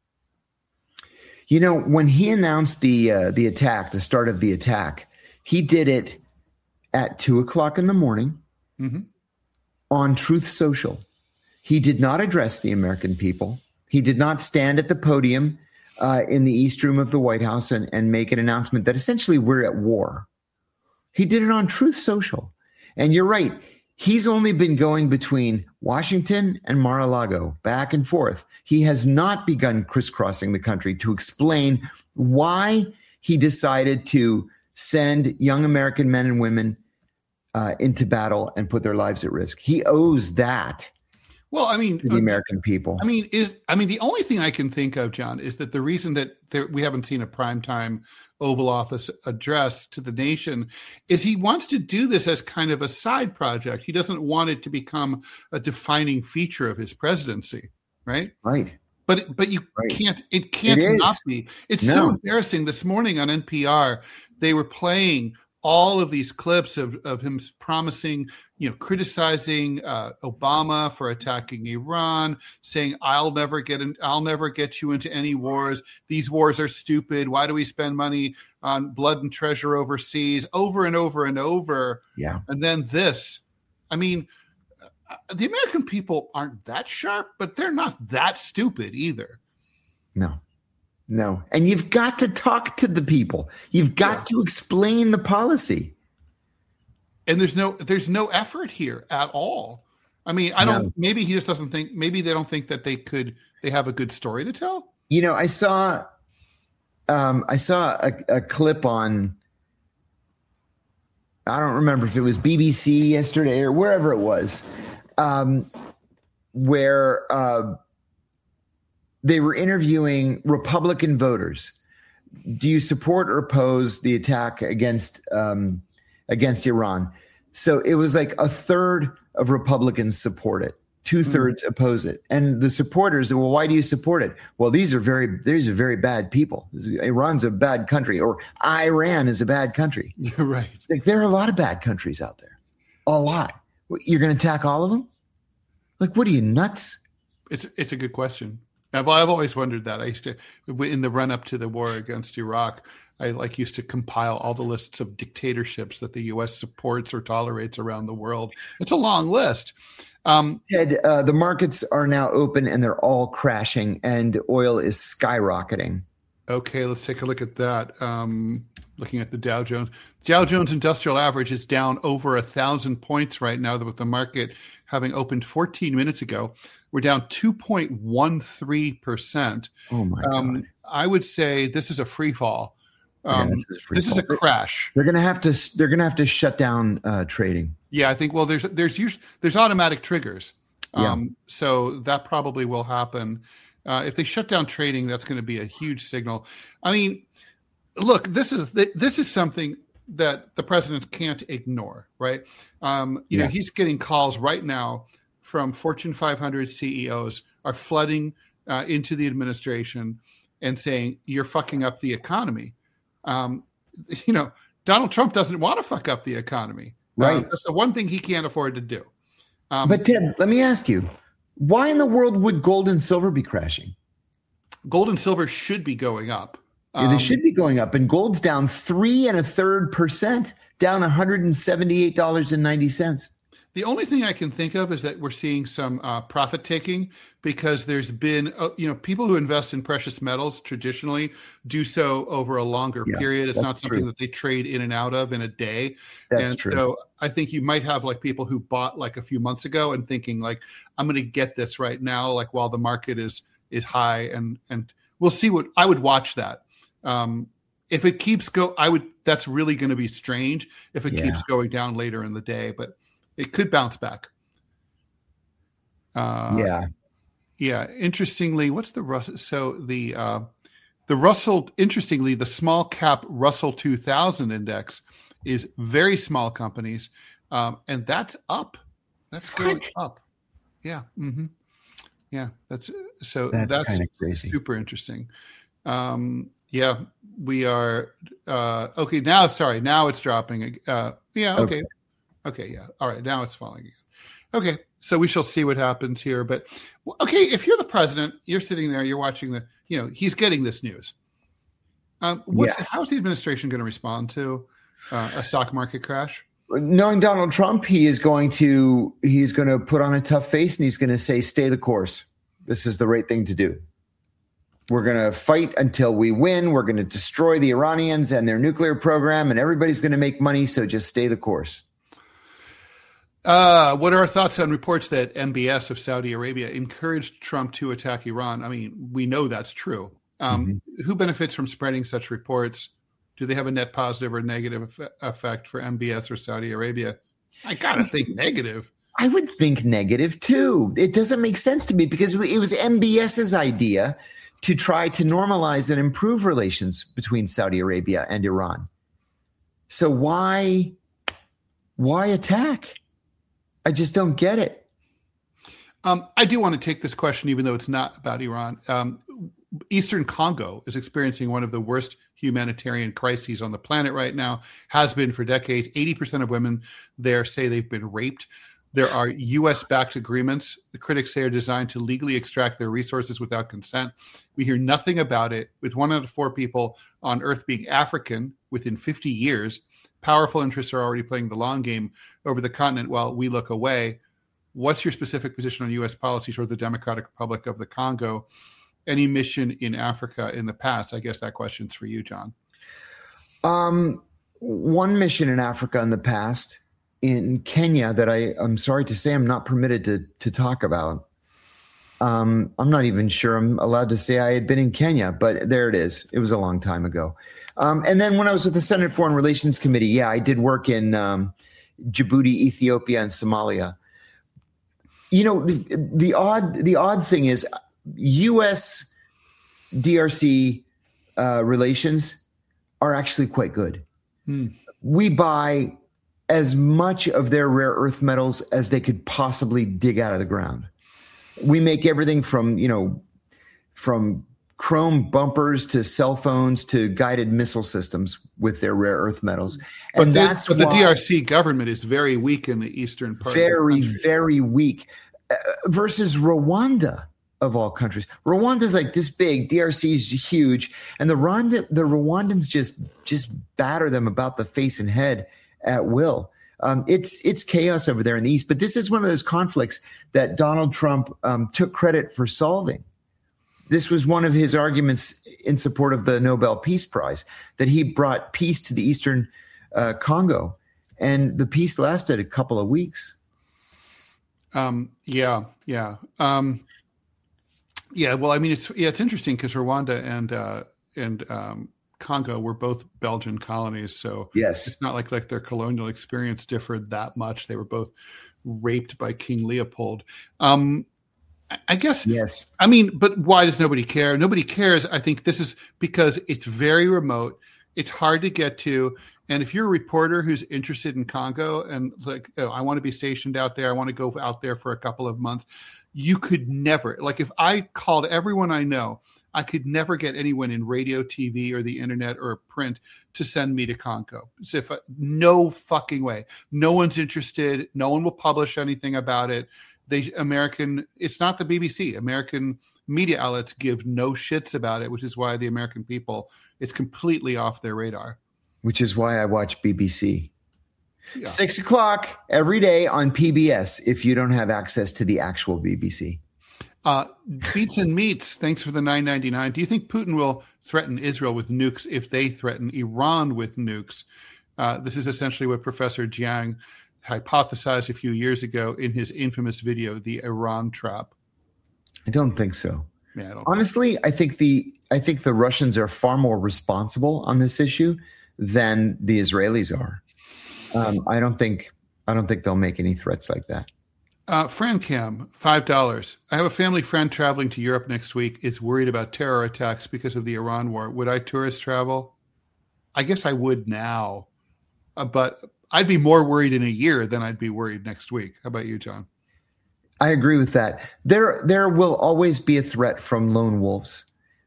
When he announced the attack, the start of the attack, he did it at 2:00 in the morning on Truth Social. He did not address the American people. He did not stand at the podium in the East Room of the White House and make an announcement that essentially we're at war. He did it on Truth Social. And you're right. He's only been going between Washington and Mar-a-Lago, back and forth. He has not begun crisscrossing the country to explain why he decided to send young American men and women into battle and put their lives at risk. He owes that. Well, I mean, to the American people. I mean, the only thing I can think of, John, is that the reason that we haven't seen a primetime Oval Office address to the nation is he wants to do this as kind of a side project. He doesn't want it to become a defining feature of his presidency, right? Right. But you can't. It can't not be. It's so embarrassing. This morning on NPR, they were playing all of these clips of him promising, criticizing Obama for attacking Iran, saying, I'll never get you into any wars. These wars are stupid. Why do we spend money on blood and treasure overseas? Over and over and over. Yeah. And then this. I mean, the American people aren't that sharp, but they're not that stupid either. No. And you've got to talk to the people. You've got to explain the policy. And there's no effort here at all. I mean, maybe he just doesn't think, maybe they don't think that they have a good story to tell. I saw a clip on, I don't remember if it was BBC yesterday or wherever it was, where they were interviewing Republican voters. Do you support or oppose the attack against Iran? So it was like a third of Republicans support it, 2/3 oppose it, and the supporters. Well, why do you support it? Well, these are very bad people. Iran's a bad country, or Iran is a bad country. Right. Like, there are a lot of bad countries out there, a lot. You're going to attack all of them? Like, what are you, nuts? It's a good question. I've always wondered that. I used to, in the run up to the war against Iraq, I used to compile all the lists of dictatorships that the U.S. supports or tolerates around the world. It's a long list. Ted, the markets are now open and they're all crashing, and oil is skyrocketing. Okay, let's take a look at that. Looking at the Dow Jones. Dow Jones Industrial Average is down over 1,000 points right now, with the market having opened 14 minutes ago. We're down 2.13%. Oh my God. I would say this is a free fall. This is a crash. They're going to have to shut down trading. Yeah, I think. Well, there's automatic triggers. So that probably will happen. If they shut down trading, that's going to be a huge signal. I mean, look, this is something that the president can't ignore, right? He's getting calls right now from Fortune 500 CEOs are flooding into the administration and saying, you're fucking up the economy. Donald Trump doesn't want to fuck up the economy. Right. That's the one thing he can't afford to do. But Ted, let me ask you, why in the world would gold and silver be crashing? Gold and silver should be going up. They should be going up, and gold's down 3 1/3%, down $178.90. The only thing I can think of is that we're seeing some profit taking because there's been, people who invest in precious metals traditionally do so over a longer period. It's not something that they trade in and out of in a day. That's true. So I think you might have like people who bought like a few months ago and thinking like, I'm going to get this right now, like while the market is high, and we'll see what I would watch that. If it keeps that's really going to be strange if it keeps going down later in the day, but it could bounce back. Interestingly, what's the Russell? So the Russell, interestingly, the small cap Russell 2000 index is very small companies, and that's up. That's going up. Yeah. Mm-hmm. Yeah. That's kind of crazy. Super interesting. We are okay now. Sorry, now it's dropping. Okay. Okay, yeah. All right, now it's falling again. Okay, so we shall see what happens here. But, okay, if you're the president, you're sitting there, you're watching he's getting this news. How's the administration going to respond to a stock market crash? Knowing Donald Trump, he's going to put on a tough face and he's going to say, stay the course. This is the right thing to do. We're going to fight until we win. We're going to destroy the Iranians and their nuclear program, and everybody's going to make money, so just stay the course. What are our thoughts on reports that MBS of Saudi Arabia encouraged Trump to attack Iran? I mean, we know that's true. Who benefits from spreading such reports? Do they have a net positive or negative effect for MBS or Saudi Arabia? I gotta think negative. I would think negative too. It doesn't make sense to me because it was MBS's idea to try to normalize and improve relations between Saudi Arabia and Iran. So why attack? I just don't get it. I do want to take this question, even though it's not about Iran. Eastern Congo is experiencing one of the worst humanitarian crises on the planet right now, has been for decades. 80% of women there say they've been raped. There are U.S.-backed agreements. The critics say are designed to legally extract their resources without consent. We hear nothing about it, with 1 out of 4 people on Earth being African within 50 years. Powerful interests are already playing the long game over the continent while we look away. What's your specific position on U.S. policy toward the Democratic Republic of the Congo? Any mission in Africa in the past? I guess that question's for you, John. One mission in Africa in the past, in Kenya, that I'm sorry to say I'm not permitted to talk about. I'm not even sure I'm allowed to say I had been in Kenya, but there it is. It was a long time ago. And then when I was with the Senate Foreign Relations Committee, I did work in Djibouti, Ethiopia, and Somalia. The odd thing is U.S. DRC relations are actually quite good. We buy as much of their rare earth metals as they could possibly dig out of the ground. We make everything from chrome bumpers to cell phones to guided missile systems with their rare earth metals. And the DRC government is very weak in the eastern part. Very, very weak versus Rwanda, of all countries. Rwanda's like this big, DRC is huge, and the Rwandans just batter them about the face and head at will. It's chaos over there in the east, but this is one of those conflicts that Donald Trump took credit for solving. This was one of his arguments in support of the Nobel Peace Prize, that he brought peace to the eastern Congo, and the peace lasted a couple of weeks. Well, I mean, it's interesting because Rwanda and Congo were both Belgian colonies, so yes, it's not like their colonial experience differed that much. They were both raped by King Leopold. I guess. Yes. I mean, but why does nobody care? Nobody cares. I think this is because it's very remote. It's hard to get to. And if you're a reporter who's interested in Congo and I want to be stationed out there, I want to go out there for a couple of months, you could never, if I called everyone I know, I could never get anyone in radio, TV, or the internet or print to send me to Congo. No fucking way. No one's interested. No one will publish anything about it. It's not the BBC. American media outlets give no shits about it, which is why the American people, it's completely off their radar. Which is why I watch BBC. Yeah. 6 o'clock every day on PBS if you don't have access to the actual BBC. Beats and Meats, thanks for the $9.99. Do you think Putin will threaten Israel with nukes if they threaten Iran with nukes? This is essentially what Professor Jiang hypothesized a few years ago in his infamous video, The Iran Trap. I don't think so. Yeah, honestly, I think the Russians are far more responsible on this issue than the Israelis are. I don't think they'll make any threats like that. FranCam, $5. I have a family friend traveling to Europe next week, is worried about terror attacks because of the Iran war. Would I tourist travel? I guess I would now, but I'd be more worried in a year than I'd be worried next week. How about you, John? I agree with that. There will always be a threat from lone wolves,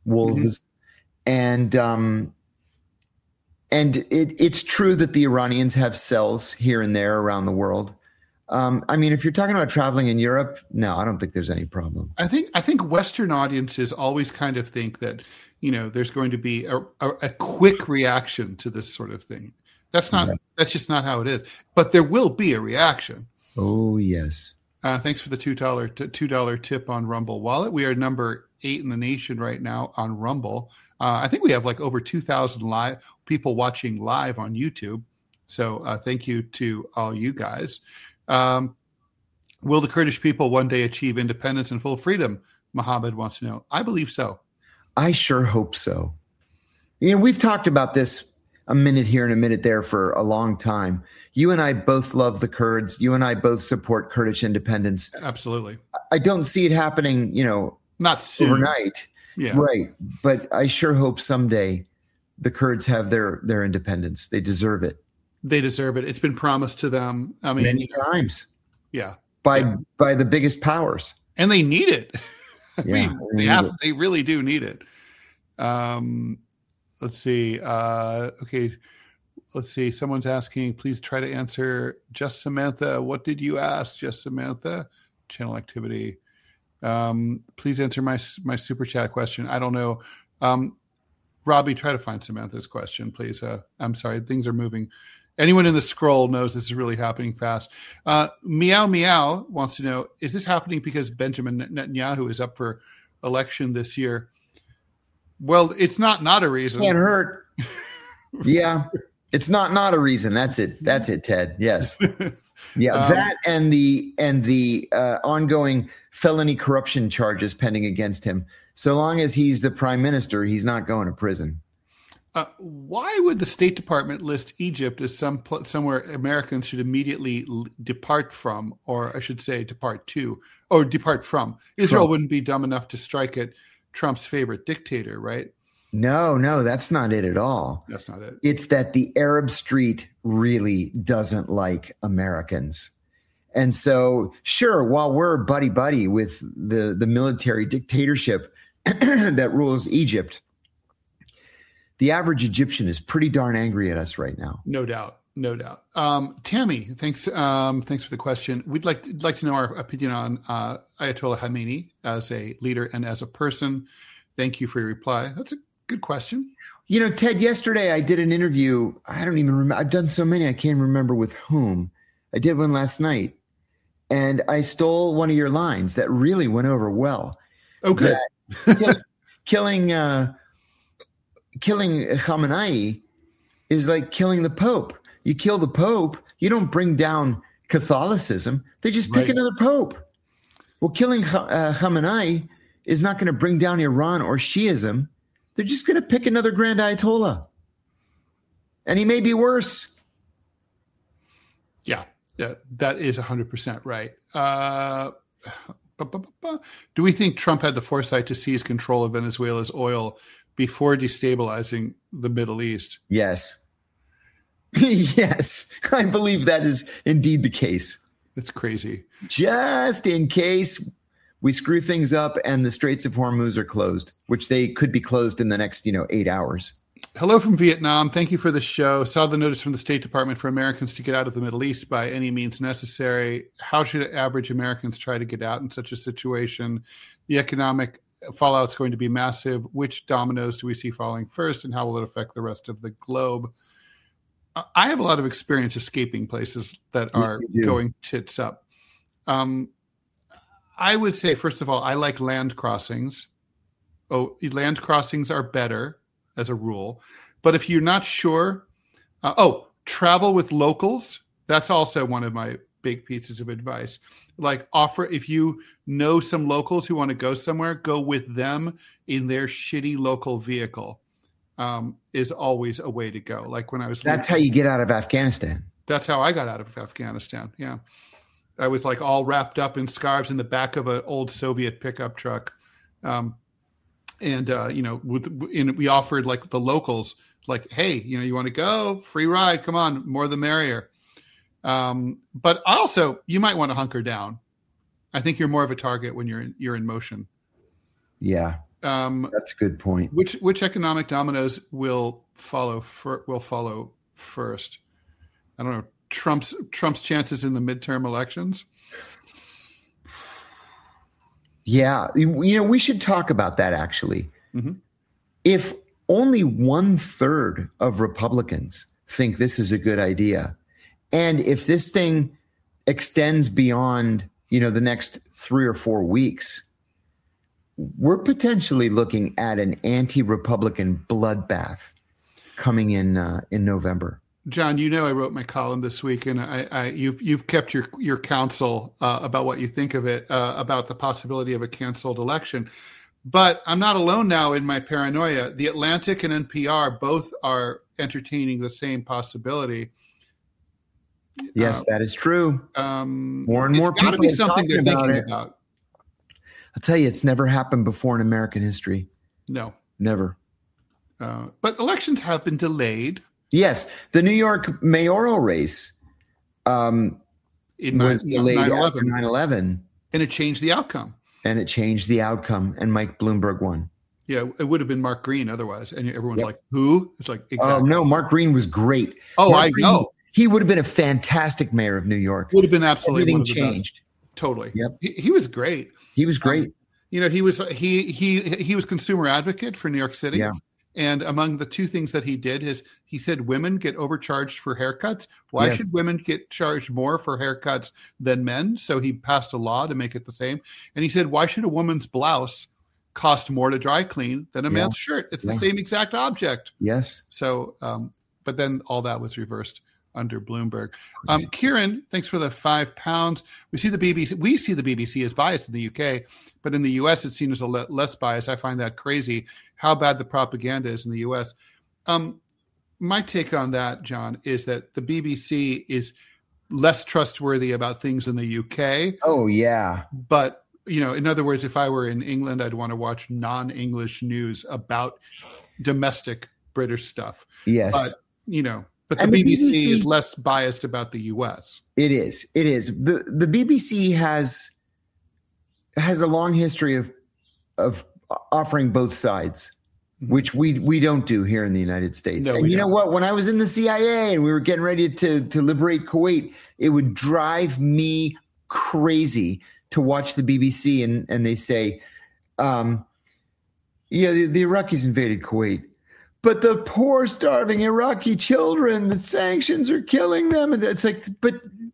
and it's true that the Iranians have cells here and there around the world. I mean, if you're talking about traveling in Europe, no, I don't think there's any problem. I think Western audiences always kind of think that, there's going to be a quick reaction to this sort of thing. That's just not how it is. But there will be a reaction. Oh, yes. Thanks for the $2 tip on Rumble Wallet. We are number 8 in the nation right now on Rumble. I think we have like over 2,000 live people watching live on YouTube. So thank you to all you guys. Will the Kurdish people one day achieve independence and full freedom? Mohammed wants to know. I believe so. I sure hope so. We've talked about this a minute here and a minute there for a long time. You and I both love the Kurds. You and I both support Kurdish independence. Absolutely. I don't see it happening, not soon. Overnight. Yeah. Right. But I sure hope someday the Kurds have their independence. They deserve it. They deserve it. It's been promised to them. I mean, many times. Yeah. By the biggest powers. And they need it. They really do need it. Let's see. Okay. Let's see. Someone's asking, please try to answer. Just Samantha. What did you ask? Just Samantha. Channel activity. Please answer my super chat question. I don't know. Robbie, try to find Samantha's question, please. I'm sorry. Things are moving. Anyone in the scroll knows this is really happening fast. Meow Meow wants to know, is this happening because Benjamin Netanyahu is up for election this year? Well, it's not a reason. Can't hurt. Yeah. It's not a reason. That's it, Ted. Yes. Yeah. That and the ongoing felony corruption charges pending against him. So long as he's the prime minister, he's not going to prison. Why would the State Department list Egypt as somewhere Americans should immediately depart from, or I should say depart to, or depart from? Israel wouldn't be dumb enough to strike at Trump's favorite dictator, right? No, that's not it at all. That's not it. It's that the Arab street really doesn't like Americans. And so, sure, while we're buddy-buddy with the military dictatorship that rules Egypt, the average Egyptian is pretty darn angry at us right now. No doubt. Tammy, thanks for the question. We'd like to know our opinion on Ayatollah Khamenei as a leader and as a person. Thank you for your reply. That's a good question. Ted, yesterday I did an interview. I don't even remember. I've done so many, I can't remember with whom. I did one last night, and I stole one of your lines that really went over well. Okay. Killing Khamenei is like killing the Pope. You kill the Pope, you don't bring down Catholicism. They just pick another Pope. Well, killing Khamenei is not going to bring down Iran or Shiism. They're just going to pick another Grand Ayatollah. And he may be worse. Yeah, that is 100% right. Do we think Trump had the foresight to seize control of Venezuela's oil before destabilizing the Middle East? Yes. Yes, I believe that is indeed the case. That's crazy. Just in case we screw things up and the Straits of Hormuz are closed, which they could be closed in the next, 8 hours. Hello from Vietnam. Thank you for the show. Saw the notice from the State Department for Americans to get out of the Middle East by any means necessary. How should average Americans try to get out in such a situation? The economic fallout is going to be massive. Which dominoes do we see falling first, and how will it affect the rest of the globe? I have a lot of experience escaping places that are going tits up. I would say, first of all, I like land crossings. Land crossings are better as a rule. But if you're not sure, travel with locals. That's also one of my big pieces of advice. Like if you know some locals who want to go somewhere, go with them in their shitty local vehicle. Is always a way to go. Like when I was That's how you get out of Afghanistan. That's how I got out of Afghanistan. Yeah. I was like all wrapped up in scarves in the back of an old Soviet pickup truck. We offered like the locals, like, hey, you want to go? Free ride. Come on. More the merrier. But also you might want to hunker down. I think you're more of a target when you're in motion. Yeah. That's a good point. Which economic dominoes will follow first? I don't know. Trump's chances in the midterm elections. Yeah, we should talk about that actually. Mm-hmm. If only 1/3 of Republicans think this is a good idea, and if this thing extends beyond, the next 3 or 4 weeks, we're potentially looking at an anti-Republican bloodbath coming in November. John, I wrote my column this week, and you've kept your counsel about what you think of it, about the possibility of a canceled election. But I'm not alone now in my paranoia. The Atlantic and NPR both are entertaining the same possibility. Yes, that is true. More and more people. It's got to be something they're thinking about. I'll tell you, it's never happened before in American history. No, never. But elections have been delayed. Yes, the New York mayoral race was delayed after 9/11. And it changed the outcome. And Mike Bloomberg won. Yeah, it would have been Mark Green otherwise. And everyone's like, who? It's like, exactly. Oh, no, Mark Green was great. Oh, Mark Green, know. He would have been a fantastic mayor of New York. Would have been absolutely everything changed. Totally. Yep. He was great. He was great. He was consumer advocate for New York City. Yeah. And among the two things that he did is he said women get overcharged for haircuts. Why should women get charged more for haircuts than men? So he passed a law to make it the same. And he said, why should a woman's blouse cost more to dry clean than a man's shirt? It's the same exact object. Yes. So, but then all that was reversed under Bloomberg. Kieran, thanks for the £5. We see the BBC as biased in the UK, but in the US it seems a less biased. I find that crazy how bad the propaganda is in the US. My take on that, John, is that the BBC is less trustworthy about things in the UK. Oh yeah. But in other words, if I were in England, I'd want to watch non-English news about domestic British stuff. Yes. But the BBC is less biased about the U.S. It is. The BBC has a long history of offering both sides, mm-hmm. which we don't do here in the United States. No, and you know what? When I was in the CIA and we were getting ready to liberate Kuwait, it would drive me crazy to watch the BBC and they say, the Iraqis invaded Kuwait. But the poor, starving Iraqi children, the sanctions are killing them. And it's like, but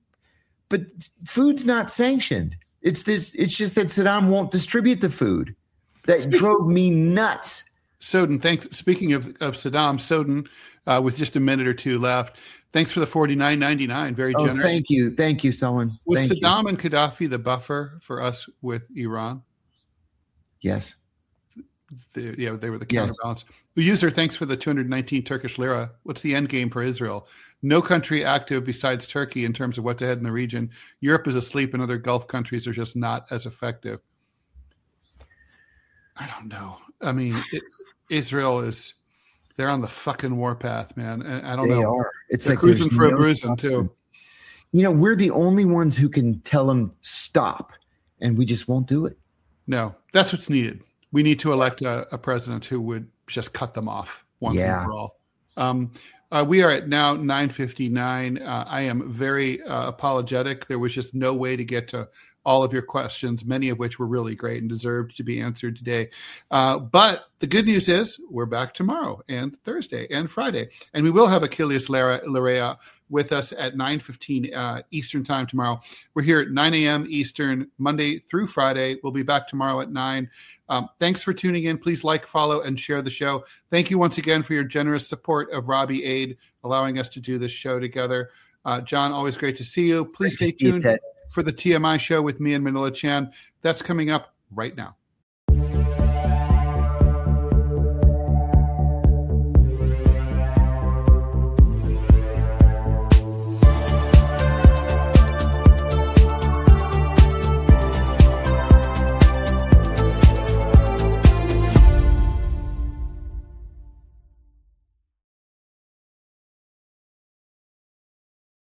food's not sanctioned. It's just that Saddam won't distribute the food. That drove me nuts. Soden, thanks. Speaking of Saddam, Soden, with just a minute or two left, thanks for the $49.99. Very generous. Thank you, Solon. Was Saddam and Gaddafi the buffer for us with Iran? Yes. They were the counterbalance. User, thanks for the 219 Turkish lira. What's the end game for Israel? No country active besides Turkey in terms of what to head in the region. Europe is asleep and other Gulf countries are just not as effective. I don't know. I mean, Israel they're on the fucking warpath, man. And I don't know. They are. It's they're like cruising for a bruising too. We're the only ones who can tell them stop, and we just won't do it. No, that's what's needed. We need to elect a president who would just cut them off once and for all. We are at now 9:59. I am very apologetic. There was just no way to get to all of your questions, many of which were really great and deserved to be answered today. But the good news is we're back tomorrow and Thursday and Friday. And we will have Achilles Larrea with us at 9:15 Eastern time tomorrow. We're here at 9 a.m. Eastern, Monday through Friday. We'll be back tomorrow at 9. Thanks for tuning in. Please like, follow, and share the show. Thank you once again for your generous support of Robbie Aid, allowing us to do this show together. John, always great to see you. Please stay tuned for the TMI show with me and Manila Chan. That's coming up right now.